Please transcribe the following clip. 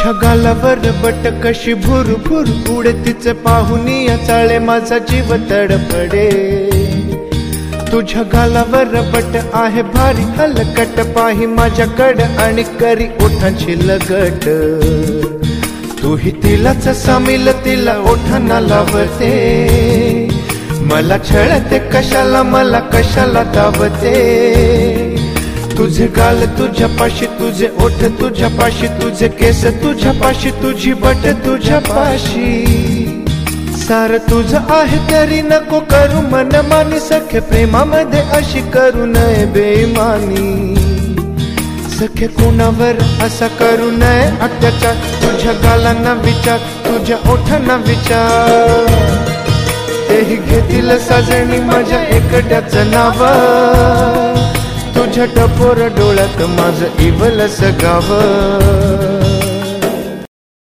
तुझ्या गालावर बट कशी भुर भुर उडे तिचे पाहुनिया चाळे माझा जीव तडफडे तुझ्या गालावर बट आहे भारी हलकट पाही माझ्याकडे आणि करी ओठांची लगट तूही तिलाच सामील तिला ओठांना लावते मला छळते कशाला मला कशाला दावते तुझे गाल तुझ्या पाशी तुझे ओठ तुझ्या पाशी तुझे केस तुझ्या पाशी तुझी बट तुझ्या पाशी सार तुझं आहे तरी नको करू मनमानी सखे प्रेमामध्ये अशी करू नये बेईमानी सखे कोणावर असा करू नये अत्याचार तुझ्या गालांना विचार तुझ्या ओठांना विचार तेही घेतील साजणी माझ्या एकट्याचं नाव तुझ्या टपोर डोळ्यात माझं इवलस गाव